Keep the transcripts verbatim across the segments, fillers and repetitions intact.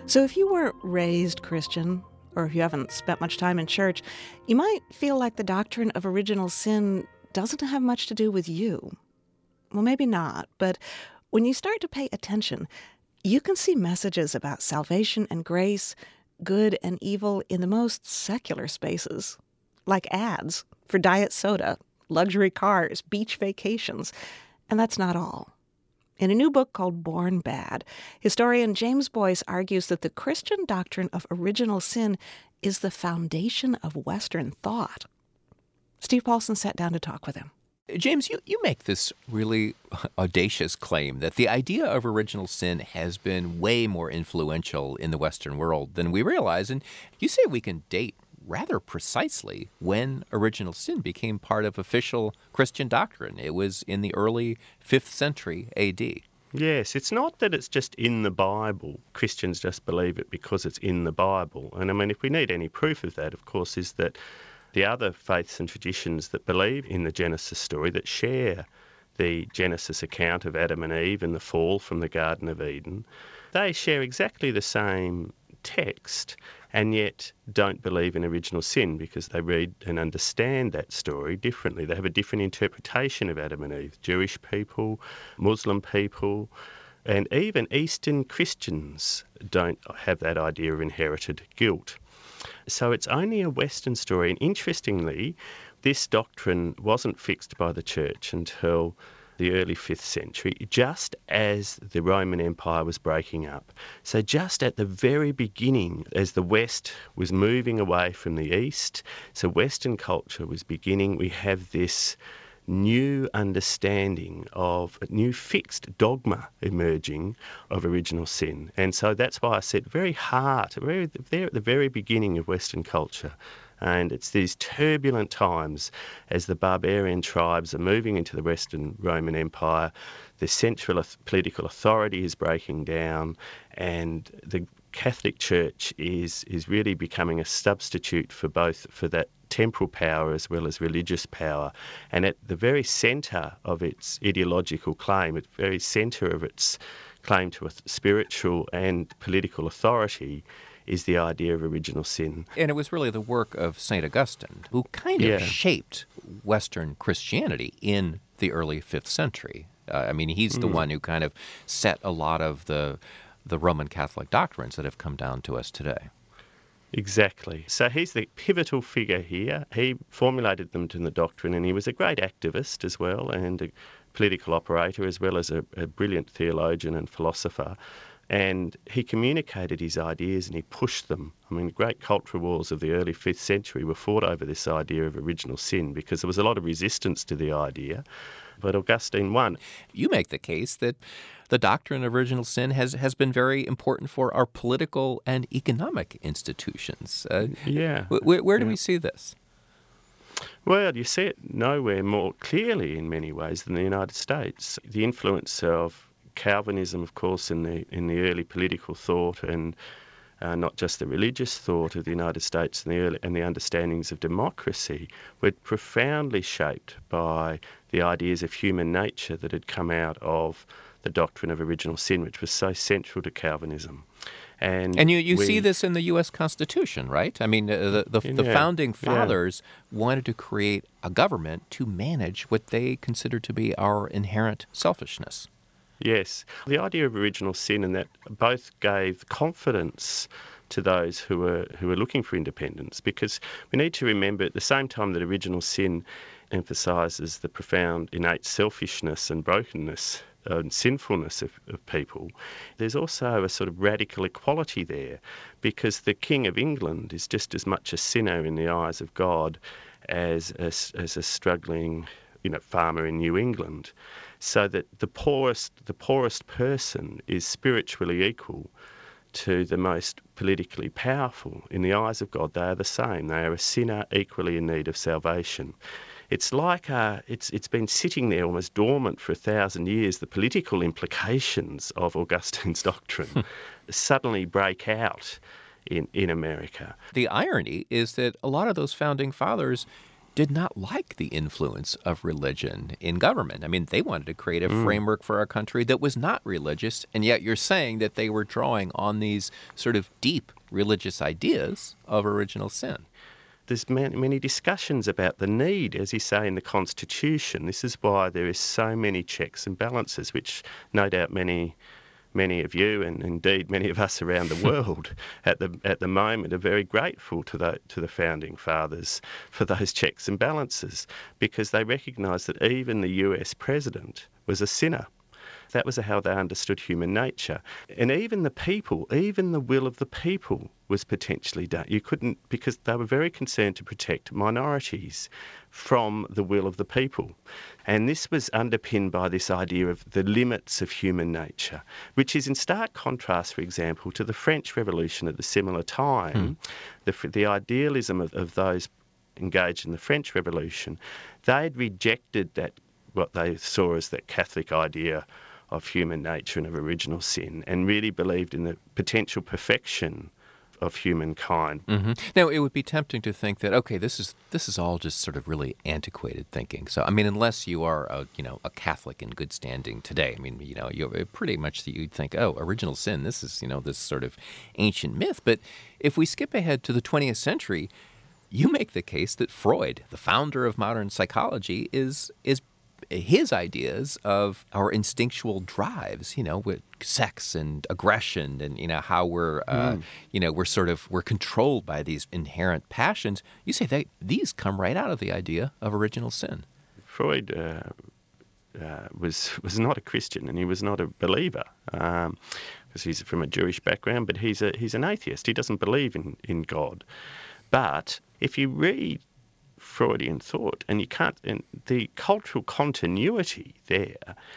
So if you weren't raised Christian, or if you haven't spent much time in church, you might feel like the doctrine of original sin doesn't have much to do with you. Well, maybe not, but when you start to pay attention, you can see messages about salvation and grace, good and evil in the most secular spaces, like ads for diet soda, luxury cars, beach vacations. And that's not all. In a new book called Born Bad, historian James Boyce argues that the Christian doctrine of original sin is the foundation of Western thought. Steve Paulson sat down to talk with him. James, you, you make this really audacious claim that the idea of original sin has been way more influential in the Western world than we realize. And you say we can date rather precisely when original sin became part of official Christian doctrine. It was in the early fifth century A D. Yes, it's not that it's just in the Bible. Christians just believe it because it's in the Bible. And I mean, if we need any proof of that, of course, is that the other faiths and traditions that believe in the Genesis story, that share the Genesis account of Adam and Eve and the fall from the Garden of Eden, they share exactly the same text and yet don't believe in original sin because they read and understand that story differently. They have a different interpretation of Adam and Eve. Jewish people, Muslim people, and even Eastern Christians don't have that idea of inherited guilt. So it's only a Western story. And interestingly, this doctrine wasn't fixed by the church until the early fifth century, just as the Roman Empire was breaking up. So just at the very beginning, as the West was moving away from the East, so Western culture was beginning, we have this new understanding of a new fixed dogma emerging of original sin. And so that's why I said very heart, very, there at the very beginning of Western culture. And it's these turbulent times as the barbarian tribes are moving into the Western Roman Empire, the central political authority is breaking down, and the Catholic Church is is really becoming a substitute for both for that temporal power as well as religious power. And at the very centre of its ideological claim, at the very centre of its claim to a spiritual and political authority, is the idea of original sin. And it was really the work of Saint Augustine who kind of Yeah. shaped Western Christianity in the early fifth century. Uh, I mean, he's the Mm. one who kind of set a lot of the the Roman Catholic doctrines that have come down to us today. Exactly. So he's the pivotal figure here. He formulated them to the doctrine, and he was a great activist as well, and a political operator, as well as a, a brilliant theologian and philosopher. And he communicated his ideas and he pushed them. I mean, the great cultural wars of the early fifth century were fought over this idea of original sin because there was a lot of resistance to the idea. But Augustine won. You make the case that the doctrine of original sin has, has been very important for our political and economic institutions. Uh, Yeah. Wh- where do yeah. we see this? Well, you see it nowhere more clearly in many ways than the United States. The influence of Calvinism, of course, in the in the early political thought and uh, not just the religious thought of the United States and the early, and the understandings of democracy were profoundly shaped by the ideas of human nature that had come out of the doctrine of original sin, which was so central to Calvinism. And, And you, you we, see this in the U S Constitution, right? I mean, uh, the, the, the Yeah, founding yeah. fathers wanted to create a government to manage what they considered to be our inherent selfishness. Yes. The idea of original sin, and that both gave confidence to those who were who were looking for independence, because we need to remember at the same time that original sin emphasises the profound innate selfishness and brokenness and sinfulness of, of people, there's also a sort of radical equality there, because the King of England is just as much a sinner in the eyes of God as a, as a struggling, you know, farmer in New England. So that the poorest, the poorest person is spiritually equal to the most politically powerful. In the eyes of God, they are the same. They are a sinner equally in need of salvation. It's like uh, it's it's been sitting there almost dormant for a thousand years. The political implications of Augustine's doctrine suddenly break out in, in America. The irony is that a lot of those founding fathers did not like the influence of religion in government. I mean, they wanted to create a Mm. framework for a country that was not religious, and yet you're saying that they were drawing on these sort of deep religious ideas of original sin. There's many, many discussions about the need, as you say, in the Constitution. This is why there is so many checks and balances, which no doubt many many of you and indeed many of us around the world at the at the moment are very grateful to the to the founding fathers for those checks and balances, because they recognised that even the U S president was a sinner. That was how they understood human nature. And even the people, even the will of the people was potentially done. You couldn't, because they were very concerned to protect minorities from the will of the people. And this was underpinned by this idea of the limits of human nature, which is in stark contrast, for example, to the French Revolution at the similar time. Hmm. The, the idealism of, of those engaged in the French Revolution, they'd rejected that, what they saw as that Catholic idea of human nature and of original sin, and really believed in the potential perfection of humankind. Mm-hmm. Now, it would be tempting to think that, okay, this is this is all just sort of really antiquated thinking. So, I mean, unless you are a you know a Catholic in good standing today, I mean, you know, you're pretty much you'd think, oh, original sin. This is you know this sort of ancient myth. But if we skip ahead to the twentieth century, you make the case that Freud, the founder of modern psychology, is is his ideas of our instinctual drives, you know, with sex and aggression, and you know how we're, uh, mm. you know, we're sort of we're controlled by these inherent passions. You say that these come right out of the idea of original sin. Freud uh, uh, was was not a Christian, and he was not a believer, um, because he's from a Jewish background. But he's a he's an atheist. He doesn't believe in in God. But if you read Freudian thought, and you can't, and the cultural continuity there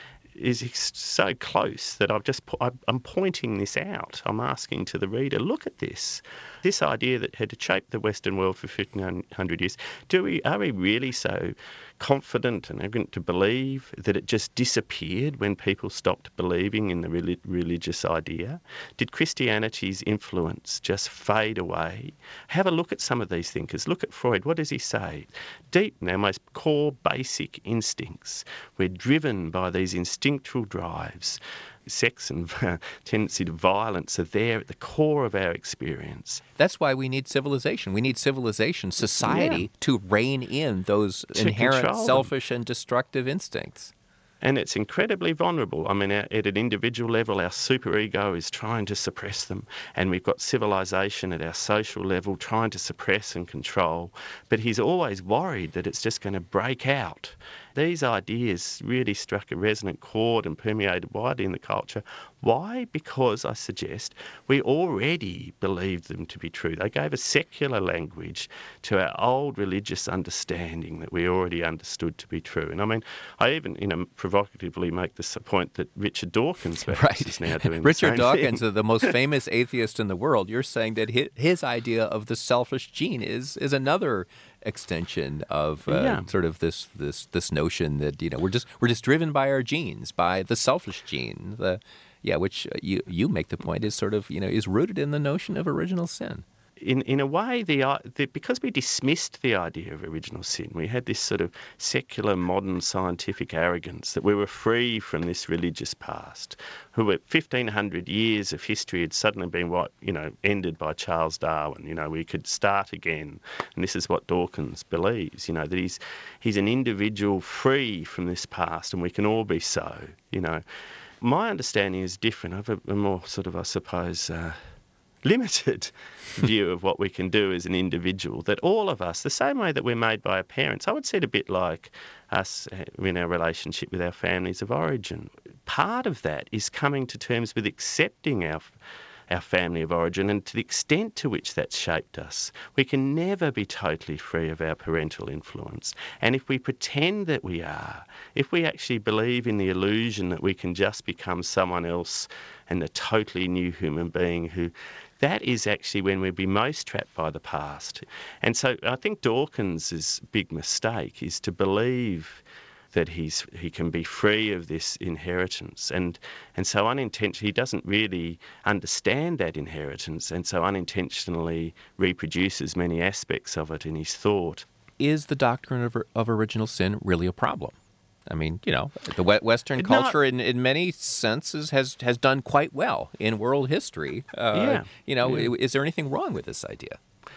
is so close that I've just, I'm pointing this out. I'm asking to the reader, look at this. This idea that had shaped the Western world for fifteen hundred years, do we, are we really so confident and arrogant to believe that it just disappeared when people stopped believing in the relig- religious idea? Did Christianity's influence just fade away? Have a look at some of these thinkers. Look at Freud. What does he say? Deep in our most core basic instincts, we're driven by these instinctual drives. Sex and uh, tendency to violence are there at the core of our experience. That's why we need civilization. We need civilization, society, yeah. to rein in those to inherent selfish and destructive instincts. And it's incredibly vulnerable. I mean, at an individual level, our superego is trying to suppress them. And we've got civilization at our social level trying to suppress and control. But he's always worried that it's just going to break out. These ideas really struck a resonant chord and permeated widely in the culture. Why? Because, I suggest, we already believed them to be true. They gave a secular language to our old religious understanding that we already understood to be true. And I mean, I even, you know, provocatively make this point that Richard Dawkins right. is now doing Richard the same Dawkins, thing. the most famous atheist in the world. You're saying that his, his idea of the selfish gene is is another extension of uh, yeah. sort of this this this notion that you know we're just we're just driven by our genes, by the selfish gene, the yeah, which you you make the point is sort of you know is rooted in the notion of original sin. In in a way, the, the because we dismissed the idea of original sin, we had this sort of secular, modern, scientific arrogance that we were free from this religious past. Who were fifteen hundred years of history had suddenly been what you know ended by Charles Darwin. You know, we could start again, and this is what Dawkins believes. You know that he's he's an individual free from this past, and we can all be so. You know, my understanding is different. I have a, a more sort of, I suppose. Uh, limited view of what we can do as an individual, that all of us, the same way that we're made by our parents, I would see it a bit like us in our relationship with our families of origin. Part of that is coming to terms with accepting our our family of origin, and to the extent to which that's shaped us. We can never be totally free of our parental influence. And if we pretend that we are, if we actually believe in the illusion that we can just become someone else and a totally new human being, who that is actually when we'd be most trapped by the past. And so I think Dawkins' big mistake is to believe that he's he can be free of this inheritance, and and so unintentionally he doesn't really understand that inheritance, and so unintentionally reproduces many aspects of it in his thought. is the doctrine of, of original sin really a problem? I mean, you know, the Western Not, culture in, in many senses has, has done quite well in world history. Uh, yeah. You know, yeah. is there anything wrong with this idea?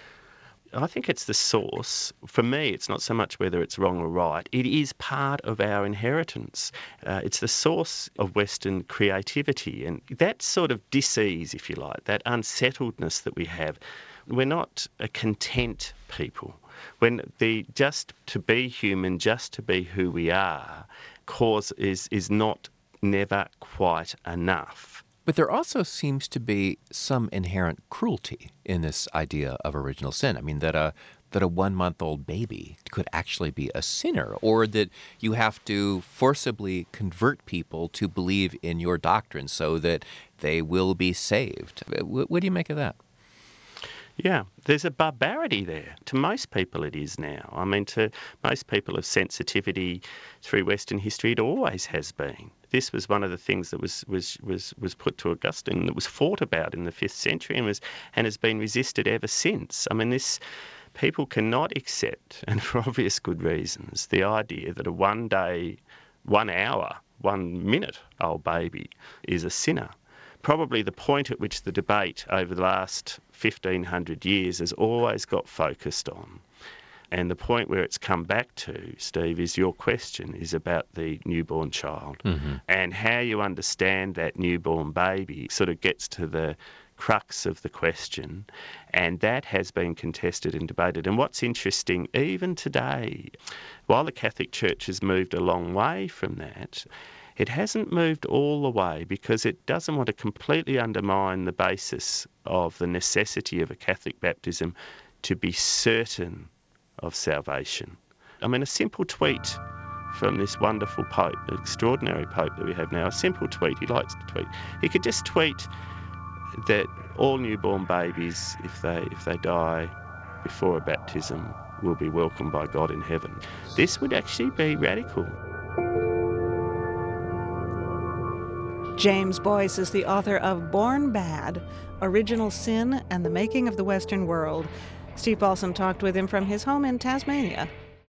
I think it's the source. For me, it's not so much whether it's wrong or right. It is part of our inheritance. Uh, it's the source of Western creativity. And that sort of dis-ease, if you like, that unsettledness that we have, we're not a content people. When the just to be human, just to be who we are, cause is, is not never quite enough. But there also seems to be some inherent cruelty in this idea of original sin. I mean, that a that a one-month-old baby could actually be a sinner, or that you have to forcibly convert people to believe in your doctrine so that they will be saved. What, what do you make of that? Yeah, there's a barbarity there. To most people it is now. I mean, to most people of sensitivity through Western history, it always has been. This was one of the things that was was was, was put to Augustine, that was fought about in the fifth century and was and has been resisted ever since. I mean, this people cannot accept, and for obvious good reasons, the idea that a one day, one hour, one minute old baby is a sinner. Probably the point at which the debate over the last fifteen hundred years has always got focused on. And the point where it's come back to, Steve, is your question, is about the newborn child. Mm-hmm. And how you understand that newborn baby sort of gets to the crux of the question. And that has been contested and debated. And what's interesting, even today, while the Catholic Church has moved a long way from that, it hasn't moved all the way because it doesn't want to completely undermine the basis of the necessity of a Catholic baptism to be certain of salvation. I mean, a simple tweet from this wonderful Pope, extraordinary Pope that we have now, a simple tweet, he likes to tweet. He could just tweet that all newborn babies, if they if they die before a baptism, will be welcomed by God in heaven. This would actually be radical. James Boyce is the author of Born Bad, Original Sin and the Making of the Western World. Steve Paulson talked with him from his home in Tasmania.